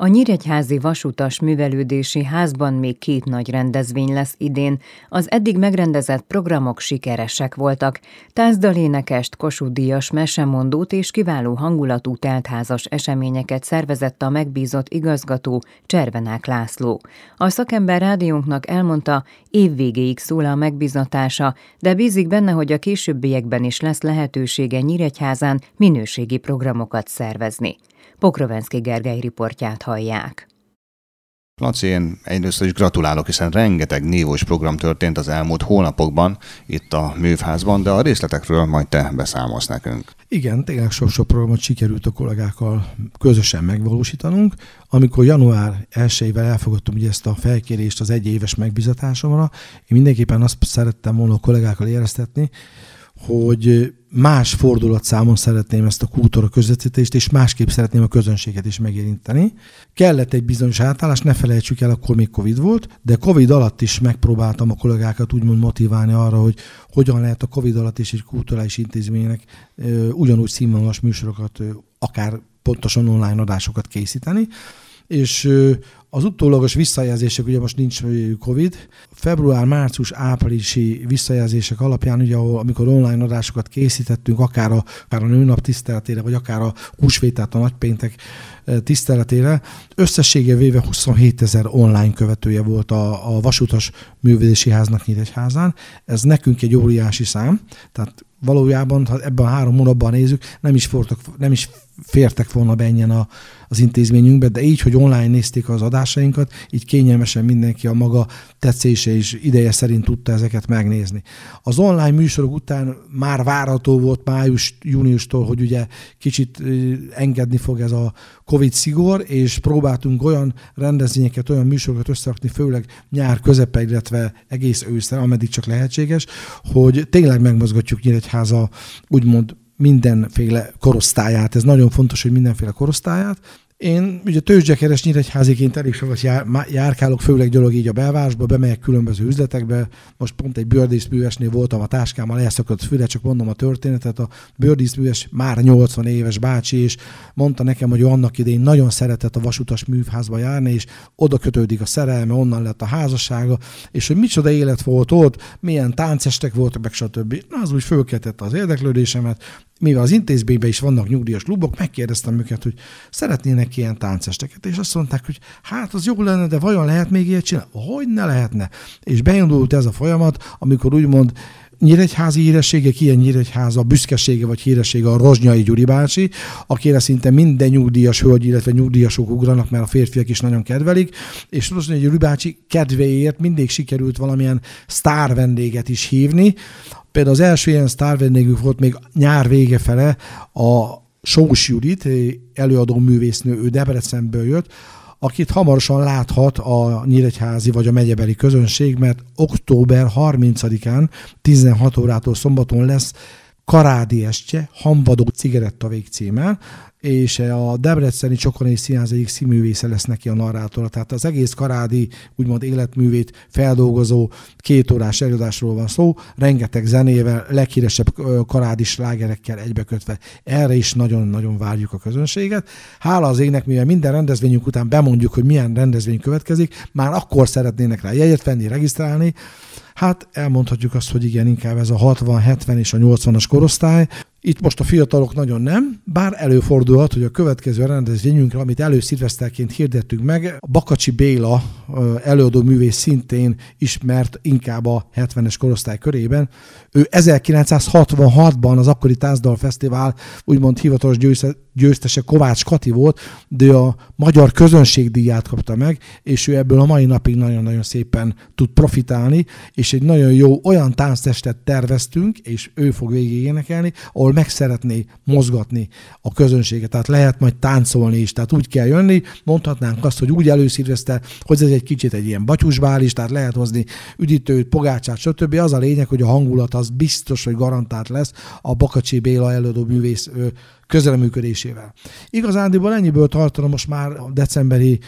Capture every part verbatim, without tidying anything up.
A Nyíregyházi Vasutas Művelődési Házban még két nagy rendezvény lesz idén. Az eddig megrendezett programok sikeresek voltak. Táncdalénekest, Kossuth Díjas mesemondót és kiváló hangulatú teltházas eseményeket szervezett a megbízott igazgató, Cservenák László. A szakember rádiónknak elmondta, évvégéig szól a megbízatása, de bízik benne, hogy a későbbiekben is lesz lehetősége Nyíregyházán minőségi programokat szervezni. Pokrovenszky Gergely riportját hallják. Laci, én egyrészt is gratulálok, hiszen rengeteg nívós program történt az elmúlt hónapokban itt a Művházban, de a részletekről majd te beszámolsz nekünk. Igen, tényleg sok-sok programot sikerült a kollégákkal közösen megvalósítanunk. Amikor január elsejével elfogadtam ugye ezt a felkérést az egyéves megbízatásomra, én mindenképpen azt szerettem volna a kollégákkal éreztetni, hogy más fordulatszámon szeretném ezt a kultúra közvetítést, és másképp szeretném a közönséget is megérinteni. Kellett egy bizonyos átállás, ne felejtsük el, akkor még Covid volt, de Covid alatt is megpróbáltam a kollégákat úgymond motiválni arra, hogy hogyan lehet a Covid alatt is egy kulturális intézménynek ugyanúgy színvonalas műsorokat, akár pontosan online adásokat készíteni. És az utólagos visszajelzések, ugye most nincs Covid, február, március, áprilisi visszajelzések alapján, ugye, ahol, amikor online adásokat készítettünk, akár a, akár a nőnap tiszteletére, vagy akár a húsvét, tehát a nagypéntek tiszteletére, összessége véve huszonhétezer online követője volt a, a Vasutas Művelődési Háznak Nyíregyházán. Ez nekünk egy óriási szám, tehát valójában, ha ebben a három hónapban nézzük, nem is, fortak, nem is fértek volna be ennyien a, az intézményünkbe, de így, hogy online nézték az adásainkat, így kényelmesen mindenki a maga tetszése és ideje szerint tudta ezeket megnézni. Az online műsorok után már várható volt május-júniustól, hogy ugye kicsit engedni fog ez a Covid szigor, és próbáltunk olyan rendezvényeket, olyan műsorokat összerakni, főleg nyár közepe, illetve egész ősszel, ameddig csak lehetséges, hogy tényleg megmozgatjuk Nyíregyháza úgymond mindenféle korosztályát. Ez nagyon fontos, hogy mindenféle korosztályát. Én ugye tőzsdekeres nyíregyháziként elég sokat jár, járkálok, főleg gyalog így a belvárosba, bemegyek különböző üzletekbe. Most pont egy bőrdíszművesnél voltam a táskámmal, elszakadt füle, csak mondom a történetet. A bőrdíszműves már nyolcvan éves bácsi, és mondta nekem, hogy annak idején nagyon szeretett a Vasutas Művházba járni, és oda kötődik a szerelme, onnan lett a házassága, és hogy micsoda élet volt ott, milyen táncestek voltak, meg stb. Na, az úgy fölkeltette az érdeklődésemet. Mivel az intézményben is vannak nyugdíjas klubok, megkérdeztem őket, hogy szeretnének ilyen táncesteket, és azt mondták, hogy hát az jó lenne, de vajon lehet még ilyet csinálni? Hogy ne lehetne? És beindult ez a folyamat, amikor úgymond nyíregyházi hírességek, ilyen Nyíregyháza büszkesége vagy híressége a Rozsnyai Gyuri bácsi, akire szinte minden nyugdíjas hölgy, illetve nyugdíjasok ugranak, mert a férfiak is nagyon kedvelik, és Rozsnyai Gyuri bácsi kedvéért mindig sikerült valamilyen sztár vendéget is hívni. Például az első ilyen sztár vendégünk volt még nyár vége fele a Sós Judit, előadó művésznő, ő Debrecenből jött, akit hamarosan láthat a nyíregyházi vagy a megyebeli közönség, mert október harmincadikán tizenhat órától szombaton lesz Karádi estje, Hamvadó cigarettavég címmel, és a Debreceni Csokonai Színház egyik színművésze lesz neki a narrátora. Tehát az egész Karádi úgymond életművét feldolgozó kétórás előadásról van szó, rengeteg zenével, leghíresebb karádi slágerekkel egybekötve. Erre is nagyon-nagyon várjuk a közönséget. Hála az égnek, mivel minden rendezvényünk után bemondjuk, hogy milyen rendezvény következik, már akkor szeretnének rá jegyet venni, regisztrálni. Hát elmondhatjuk azt, hogy igen, inkább ez a hatvan, hetven és a nyolcvanas korosztály. Itt most a fiatalok nagyon nem, bár előfordulhat, hogy a következő rendezvényünkre, amit előszilveszterként hirdettünk meg, a Bakacsi Béla előadó művész szintén ismert inkább a hetvenes korosztály körében. Ő ezerkilencszázhatvanhatban az akkori Táncdal Fesztivál úgymond hivatalos győztese Kovács Kati volt, de a magyar közönségdíját kapta meg, és ő ebből a mai napig nagyon-nagyon szépen tud profitálni, és egy nagyon jó olyan tánctestet terveztünk, és ő fog végig énekelni, ahol meg szeretné mozgatni a közönséget, tehát lehet majd táncolni is, tehát úgy kell jönni, mondhatnánk azt, hogy úgy előszilveszter, hogy ez egy kicsit egy ilyen batyusbál is, tehát lehet hozni üdítőt, pogácsát, stb. Az a lényeg, hogy a hangulat az biztos, hogy garantált lesz a Bakacsi Béla előadó művész közreműködésével. Igazándiból ennyiből tartana most már a decemberi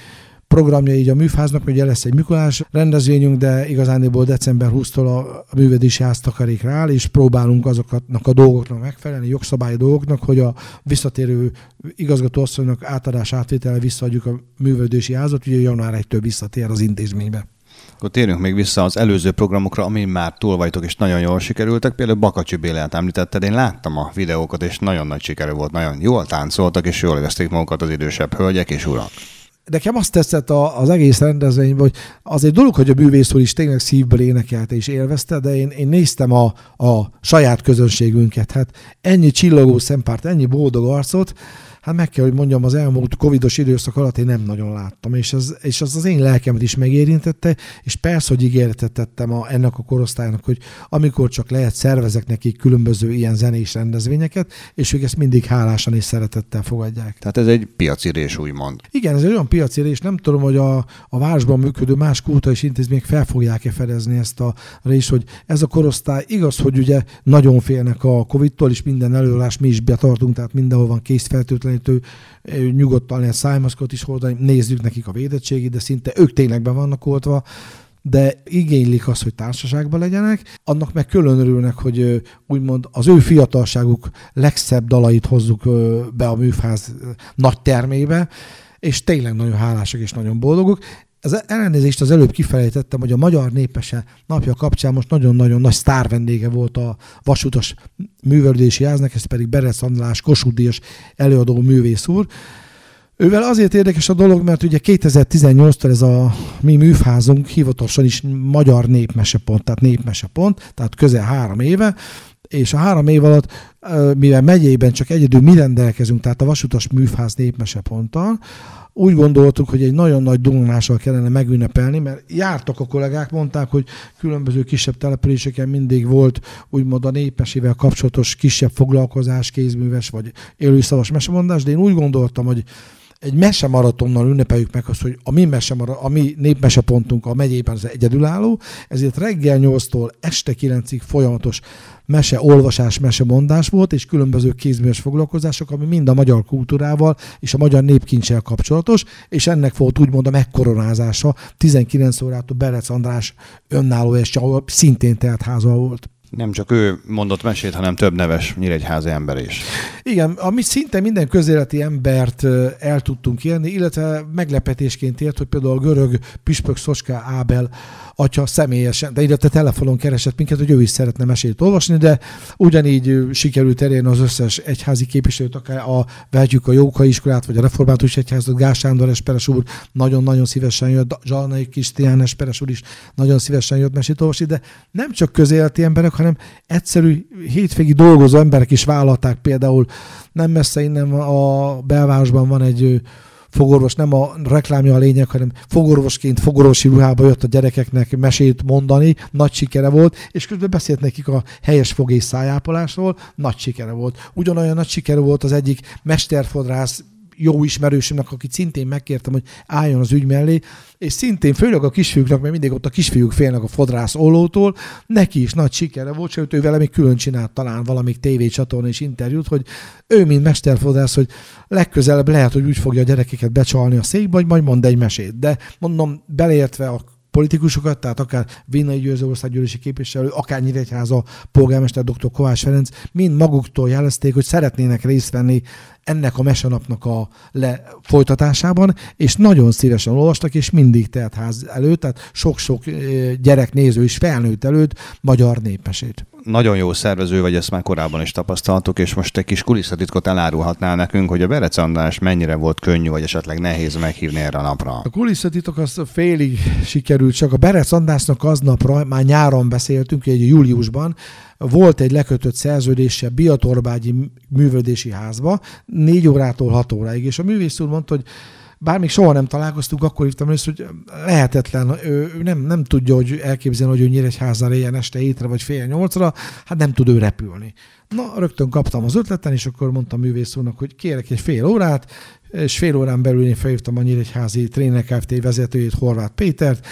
programja így a műfháznak, ugye lesz egy Mikulás rendezvényünk, de igazániból december huszadikától a művelődési ház takarékra áll, és próbálunk azoknak a dolgoknak megfelelni, jogszabályi dolgoknak, hogy a visszatérő igazgatóasszonynak átadás átvétele visszaadjuk a művelődési házat, ugye január elsejétől visszatér az intézménybe. Akkor térjünk még vissza az előző programokra, amin már túl vagytok, és nagyon jól sikerültek. Például Bakacsi Bélát említetted, én láttam a videókat, és nagyon nagy sikerű volt, nagyon jól táncoltak, és jól érezték magukat az idősebb hölgyek és urak. Nekem azt tetszett az egész rendezvényben, hogy az egy dolog, hogy a művész úr is tényleg szívből énekelte és élvezte, de én, én néztem a, a saját közönségünket. Hát ennyi csillogó szempárt, ennyi boldog arcot, hát meg kell, hogy mondjam, az elmúlt covidos időszak alatt én nem nagyon láttam, és az, és az az én lelkemet is megérintette, és persze, hogy ígéretet tettem a, ennek a korosztálynak, hogy amikor csak lehet, szervezek nekik különböző ilyen zenés rendezvényeket, és ők ezt mindig hálásan és szeretettel fogadják. Tehát ez egy piacirés, úgymond. Igen, ez egy olyan piacirés, nem tudom, hogy a, a városban működő más kulturális intézmények fel fogják-e fedezni ezt a részt, hogy ez a korosztály igaz, hogy ugye nagyon félnek a Covidtól, és minden előadást mi is betartunk, tehát mindenhol van készfertőtlenítő, nyugodtan lehet szájmaszkot is hordani, nézzük nekik a védettségét, de szinte ők tényleg be vannak oltva, de igénylik azt, hogy társaságban legyenek, annak meg külön örülnek, hogy úgymond az ő fiatalságuk legszebb dalait hozzuk be a műfáz nagy termébe, és tényleg nagyon hálásak és nagyon boldogok. Az ellenőrzést az előbb kifelejtettem, hogy a Magyar Népmese napja kapcsán most nagyon-nagyon nagy sztár vendége volt a Vasútas Művelődési Háznak, ez pedig Berec András, Kossuth-díjas előadó művész úr. Ővel azért érdekes a dolog, mert ugye kétezer-tizennyolctól ez a mi műfházunk hivatalosan is Magyar Népmesepont, tehát Népmesepont, tehát közel három éve, és a három év alatt, mivel megyében csak egyedül mi rendelkezünk, tehát a Vasutas Műfház Népmeseponttal, úgy gondoltuk, hogy egy nagyon nagy dunanással kellene megünnepelni, mert jártak a kollégák, mondták, hogy különböző kisebb településeken mindig volt úgymond a népmesével kapcsolatos kisebb foglalkozás, kézműves vagy élőszavas mesemondás, de én úgy gondoltam, hogy egy mesemaratonnal ünnepeljük meg azt, hogy a mi, mesemara, a mi népmesepontunk a megyében az egyedülálló, ezért reggel nyolctól este kilencig folyamatos mese, olvasás, mesemondás volt, és különböző kézműves foglalkozások, ami mind a magyar kultúrával és a magyar népkincsel kapcsolatos, és ennek volt úgymond a megkoronázása tizenkilenc órától Berec András önálló és szintén teltháza volt. Nem csak ő mondott mesét, hanem több neves nyíregyházi ember is. Igen, amit szinte minden közéleti embert el tudtunk érni, illetve meglepetésként ért, hogy például a görög püspök Szocska Ábel atya személyesen, de illetve telefonon keresett minket, hogy ő is szeretne mesét olvasni, de ugyanígy sikerült elérni az összes egyházi képviselőt, akár a, vehetjük a Jókai iskolát, vagy a Református Egyházat, Gál Sándor Esperes úr nagyon-nagyon szívesen jött, Zsalnai Krisztián Esperes úr is nagyon szívesen jött mesét olvasni, de nem csak közéleti emberek, hanem egyszerű hétvégi dolgozó emberek is vállalták. Például nem messze innen a belvárosban van egy fogorvos, nem a reklámja a lényeg, hanem fogorvosként fogorvosi ruhába jött a gyerekeknek mesét mondani, nagy sikere volt, és közben beszélt nekik a helyes fog- és szájápolásról, nagy sikere volt. Ugyanolyan nagy sikere volt az egyik mesterfodrász jó ismerősömnek, akit szintén megkértem, hogy álljon az ügy mellé, és szintén főleg a kisfiúknak, mert mindig ott a kisfiúk félnek a fodrász ollótól, neki is nagy sikere volt, sőt ő vele még külön csinált talán valamik tévécsatorna és interjút, hogy ő, mint mesterfodrász, hogy legközelebb lehet, hogy úgy fogja a gyerekeket becsalni a székbe, hogy majd mond egy mesét. De mondom, beleértve a politikusokat, tehát akár Vinnai Győző országgyűlési képviselő, akár Nyíregyháza polgármester dr. Kovács Ferenc, mind maguktól jelezték, hogy szeretnének részt venni ennek a mesenapnak a lefolytatásában, és nagyon szívesen olvastak, és mindig teltház előtt, tehát sok-sok gyerek, néző is felnőtt előtt magyar népmesét. Nagyon jó szervező vagy, ezt már korábban is tapasztaltuk, és most egy kis kulisszatitkot elárulhatnál nekünk, hogy a Berec András mennyire volt könnyű, vagy esetleg nehéz meghívni erre a napra. A kulisszatitok az félig sikerült, csak a Berec Andrásnak aznapra, már nyáron beszéltünk, egy júliusban, volt egy lekötött szerződése Biatorbágyi művelődési házba, négy órától hat óráig, és a művész úr mondta, hogy bár még soha nem találkoztunk, akkor hívtam össze, hogy lehetetlen, ő, ő nem, nem tudja, hogy elképzelni, hogy ő Nyíregyházán éljen este hétre vagy fél nyolcra, hát nem tud ő repülni. Na, rögtön kaptam az ötleten, és akkor mondtam a művész úrnak, hogy kérek egy fél órát, és fél órán belül én felhívtam a Nyíregyházi Tréner Kft. Vezetőjét, Horváth Pétert,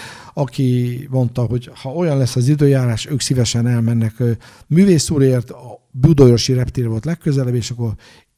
aki mondta, hogy ha olyan lesz az időjárás, ők szívesen elmennek művész úrért, a Budaörsi reptér volt legközelebb, és akkor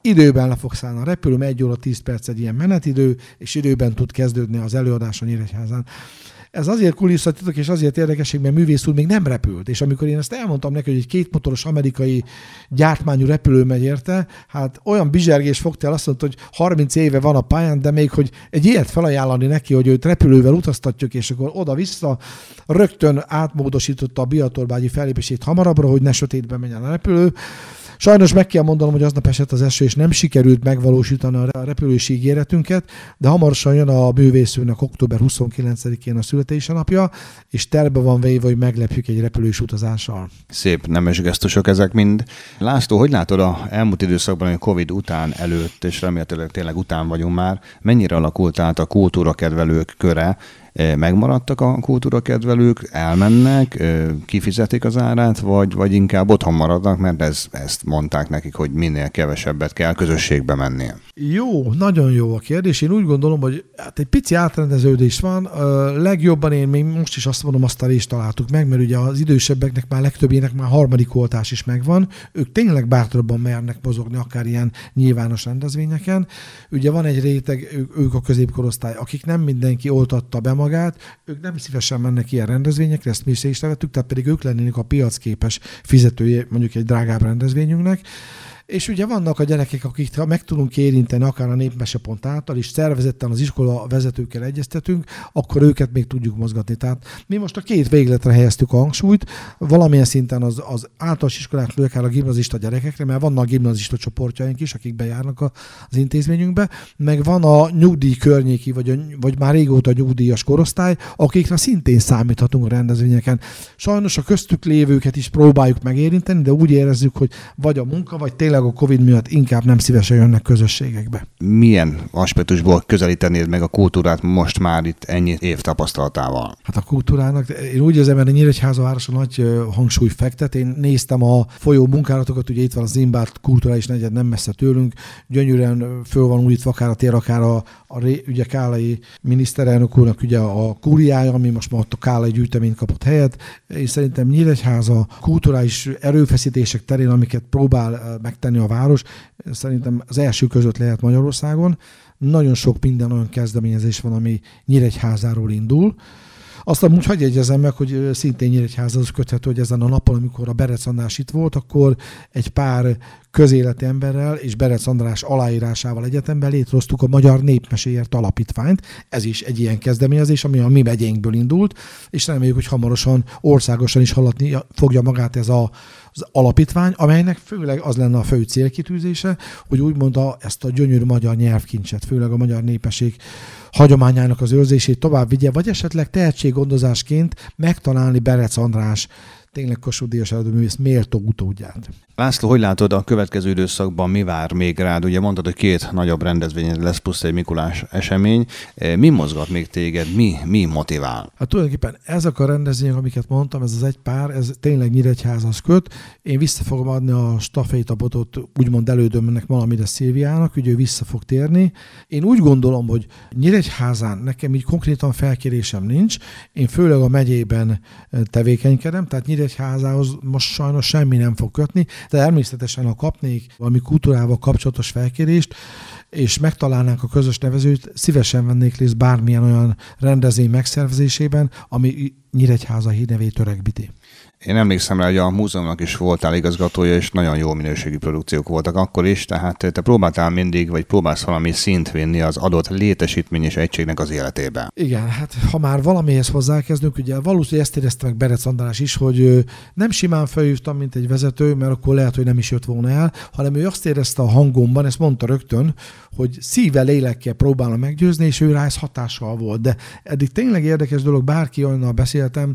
időben le fog szállni a repülő, egy óra tíz perc egy ilyen menetidő, és időben tud kezdődni az előadás a Nyíregyházán. Ez azért kulisszatitok, és azért érdekesség, mert művész úr még nem repült. És amikor én ezt elmondtam neki, hogy egy kétmotoros amerikai gyártmányú repülő megy érte, hát olyan bizsergés fogta el, azt mondta, hogy harminc éve van a pályán, de még hogy egy ilyet felajánlani neki, hogy őt repülővel utaztatjuk, és akkor oda-vissza rögtön átmódosította a Biatorbágyi fellépését hamarabbra, hogy ne sötétben menjen a repülő. Sajnos meg kell mondanom, hogy aznap esett az eső, és nem sikerült megvalósítani a repülési ígéretünket, de hamarosan jön a művészőnek október huszonkilencedikén a születésnapja, és terve van véve, hogy meglepjük egy repülős utazással. Szép nemes gesztusok ezek mind. László, hogy látod a elmúlt időszakban, hogy Covid után, előtt, és remélhetőleg tényleg után vagyunk már, mennyire alakult át a kultúrakedvelők köre? Megmaradtak a kultúrakedvelők, elmennek, kifizetik az árát, vagy, vagy inkább otthon maradnak, mert ez, ezt mondták nekik, hogy minél kevesebbet kell közösségbe mennie. Jó, nagyon jó a kérdés. Én úgy gondolom, hogy hát egy pici átrendeződés van. A legjobban én még most is azt mondom, azt a részt találtuk meg, mert ugye az idősebbeknek már legtöbbjének már harmadik oltás is megvan. Ők tényleg bátrabban mernek mozogni, akár ilyen nyilvános rendezvényeken. Ugye van egy réteg, ők a középkorosztály, akik nem mindenki oltatta be magát, ők nem szívesen mennek ilyen rendezvényekre, ezt mi is észrevettük, tehát pedig ők lennének a piacképes fizetője mondjuk egy drágább rendezvényünknek. És ugye vannak a gyerekek, akik meg tudunk érinteni akár a népmesepont által, és szervezetten az iskola vezetőkkel egyeztetünk, akkor őket még tudjuk mozgatni. Tehát mi most a két végletre helyeztük a hangsúlyt, valamilyen szinten az, az általános iskolákról, akár a gimnazista gyerekekre, mert vannak gimnazista csoportjaink is, akik bejárnak a, az intézményünkbe, meg van a nyugdíj környéki, vagy, a, vagy már régóta nyugdíjas korosztály, akikre szintén számíthatunk a rendezvényeken. Sajnos a köztük lévőket is próbáljuk megérinteni, de úgy érezzük, hogy vagy a munka, vagy tényleg a Covid miatt inkább nem szívesen jönnek közösségekbe. Milyen aspektusból közelítenéd meg a kultúrát most már itt ennyi év tapasztalatával? Hát a kultúrának, én úgy érzem, hogy a Nyíregyháza nagy hangsúly fektet. Én néztem a folyó munkálatokat, ugye itt van a Zimbárt kulturális negyed nem messze tőlünk, gyönyörűen föl van újítva akár a tér, akár a, a ugye Kállai miniszterelnök úrnak ugye a kúriája, ami most már ott a Kállai gyűjteményt kapott helyet. És szerintem Nyíregyháza kulturális erőfeszítések terén, amiket próbál megtenni a város, szerintem az első között lehet Magyarországon. Nagyon sok minden olyan kezdeményezés van, ami Nyíregyházáról indul. Azt amúgy hagyj jegyezem meg, hogy szintén Nyíregyházához köthető, hogy ezen a napon, amikor a Berec András itt volt, akkor egy pár közéleti emberrel és Berec András aláírásával egyetemben létrehoztuk a Magyar Népmeséért Alapítványt. Ez is egy ilyen kezdeményezés, ami a mi megyénkből indult, és reméljük, hogy hamarosan országosan is hallatni fogja magát ez a az alapítvány, amelynek főleg az lenne a fő célkitűzése, hogy úgymond a, ezt a gyönyörű magyar nyelvkincset, főleg a magyar népesség hagyományának az őrzését tovább vigye, vagy esetleg tehetséggondozásként megtalálni Berec András tényleg Kossuth Díjas erdőművész méltó utódját. László, hogy látod a következő időszakban, mi vár még rád? Ugye mondtad, hogy két nagyobb rendezvény lesz, plusz egy Mikulás esemény. Mi mozgat még téged? Mi, mi motivál? Hát tulajdonképpen ezek a rendezvények, amiket mondtam, ez az egy pár, ez tényleg Nyíregyházhoz köt. Én vissza fogom adni a stafétabotot úgymond elődömnek valamire Szilviának, ugye ő vissza fog térni. Én úgy gondolom, hogy Nyíregyházán nekem így konkrétan felkérésem nincs. Én főleg a megyében tevékenykedem, tehát Nyíregyházához most sajnos semmi nem fog kötni. De természetesen, ha kapnék valami kultúrával kapcsolatos felkérést, és megtalálnánk a közös nevezőt, szívesen vennék részt bármilyen olyan rendezvény megszervezésében, ami Nyíregyháza hírnevét öregbíti. Én emlékszem rá, hogy a múzeumnak is voltál igazgatója, és nagyon jó minőségi produkciók voltak akkor is, tehát te próbáltál mindig, vagy próbálsz valami szint vinni az adott létesítmény és egységnek az életébe. Igen, hát ha már valamihez hozzákezdünk, ugye valószínűleg ezt érezte meg Berec András is, hogy nem simán felhívtam, mint egy vezető, mert akkor lehet, hogy nem is jött volna el, hanem ő azt érezte a hangomban, ezt mondta rögtön, hogy szívvel, lélekkel próbálom meggyőzni, és ő rá ez hatással volt. De eddig tényleg érdekes dolog, bárki olyannal beszéltem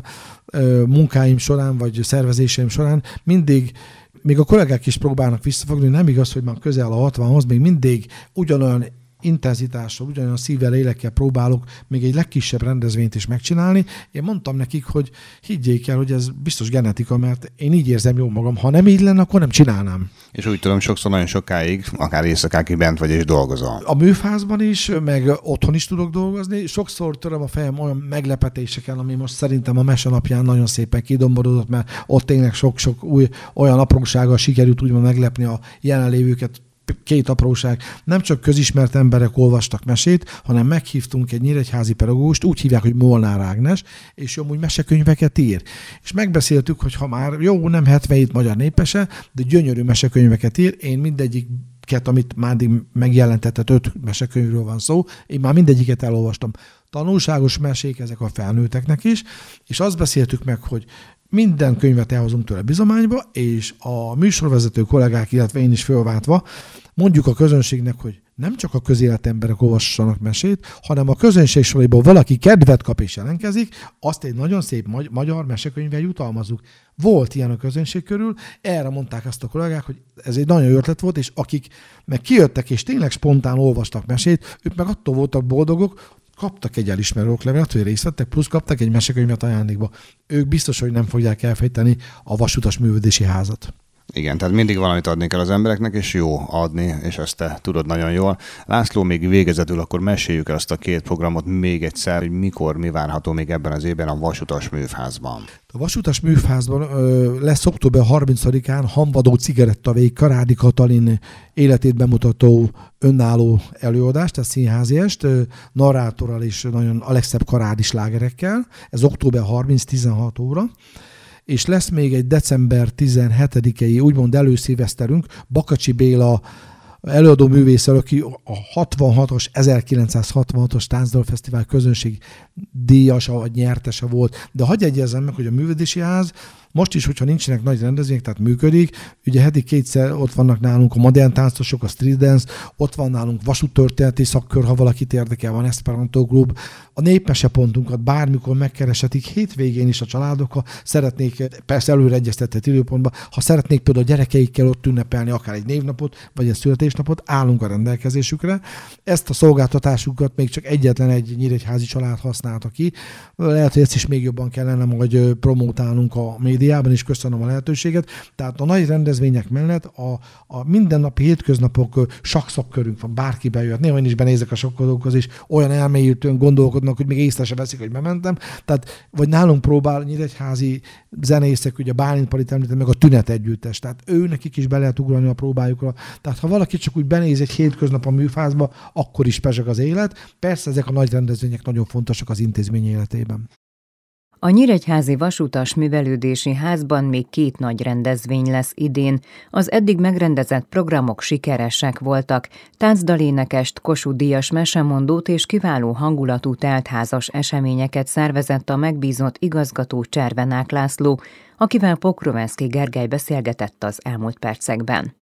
munkáim során, vagy szervezéseim során, mindig, még a kollégák is próbálnak visszafogni, nem igaz, hogy már közel a hatvanhoz, még mindig ugyanolyan intenzitással, ugyanolyan szívvel, lélekkel próbálok még egy legkisebb rendezvényt is megcsinálni. Én mondtam nekik, hogy higgyék el, hogy ez biztos genetika, mert én így érzem jól magam. Ha nem így lenne, akkor nem csinálnám. És úgy tudom, sokszor nagyon sokáig, akár éjszakákig bent vagy és dolgozol. A műfázban is, meg otthon is tudok dolgozni. Sokszor töröm a fejem olyan meglepetéseken, ami most szerintem a mese napján nagyon szépen kidomborodott, mert ott tényleg sok-sok új olyan aprósággal sikerült úgymond meglepni a jelenlévőket. két apróság, nem csak közismert emberek olvastak mesét, hanem meghívtunk egy nyíregyházi pedagógust, úgy hívják, hogy Molnár Ágnes, és amúgy mesekönyveket ír. És megbeszéltük, hogy ha már jó, nem hetvenhét magyar népese, de gyönyörű mesekönyveket ír, én mindegyik amit már megjelentetett, öt mesekönyvről van szó, én már mindegyiket elolvastam. Tanulságos mesék ezek a felnőtteknek is, és azt beszéltük meg, hogy minden könyvet elhozunk tőle bizományba, és a műsorvezető kollégák, illetve én is fölváltva, mondjuk a közönségnek, hogy nem csak a közélet emberek olvassanak mesét, hanem a közönség soraiból valaki kedvet kap és jelentkezik, azt egy nagyon szép magy- magyar mesekönyvvel jutalmazunk. Volt ilyen a közönség körül, erre mondták azt a kollégák, hogy ez egy nagyon jó ötlet volt, és akik meg kijöttek és tényleg spontán olvastak mesét, ők meg attól voltak boldogok, kaptak egy elismerő oklevelet, hogy részt vettek, plusz kaptak egy mesekönyvet ajándékba. Ők biztos, hogy nem fogják elfejteni a Vasutas Művelődési Házat. Igen, tehát mindig valamit adni kell az embereknek, és jó adni, és ezt te tudod nagyon jól. László, még végezetül akkor meséljük el azt a két programot még egyszer, hogy mikor, mi várható még ebben az évben a Vasutas Művházban. A Vasutas Művházban ö, lesz október harmincadikán Hamvadó cigarettavék Karádi Katalin életét bemutató önálló előadás, tehát színházi est, ö, narrátorral és nagyon a legszebb karádi slágerekkel. Ez október harmincadika tizenhat óra. És lesz még egy december tizenhetedikei úgymond előszilveszterünk, Bakacsi Béla előadó művésszel, aki a hatvanhatos, ezerkilencszázhatvanhatos Táncdalfesztivál közönség díjasa vagy nyertese volt. De hagyj egyezzem meg, hogy a Művelődési Ház most is, hogyha nincsenek nagy rendezvények, tehát működik, ugye heti kétszer ott vannak nálunk a modern táncosok, a street dance, ott van nálunk vasúttörténeti szakkör, ha valakit érdekel, van Esperanto Klub. A népmesepontunkat bármikor megkereshetik, hétvégén is a családokkal szeretnék, persze előre egyeztetett időpontban, ha szeretnék például a gyerekeikkel ott ünnepelni akár egy névnapot, vagy egy születésnapot, állunk a rendelkezésükre. Ezt a szolgáltatásukat még csak egyetlen egy nyíregyházi család használta ki. Lehet, hogy ezt is még jobban kellene majd promótálnunk a médiában, és köszönöm a lehetőséget. Tehát a nagy rendezvények mellett a, a mindennapi hétköznapok sakszakörünk van, bárki bejött. Néha én is benézek a sokkolókhoz, és olyan elmélyültően gondolkodnak, hogy még észre se veszik, hogy bementem. Tehát, vagy nálunk próbál nyíregyházi zenészek, ugye Bálint Palit említem, meg a Tünet együttes. Tehát ő nekik is be lehet ugrani a próbájukra. Tehát ha valaki csak úgy benéz egy hétköznap a műfázba, akkor is pezseg az élet. Persze ezek a nagy rendezvények nagyon fontosak az intézmény életében. A Nyíregyházi Vasutas Művelődési Házban még két nagy rendezvény lesz idén. Az eddig megrendezett programok sikeresek voltak. Táncdalénekest, Kossuth Díjas mesemondót és kiváló hangulatú teltházas eseményeket szervezett a megbízott igazgató Cservenák László, akivel Pokroveszky Gergely beszélgetett az elmúlt percekben.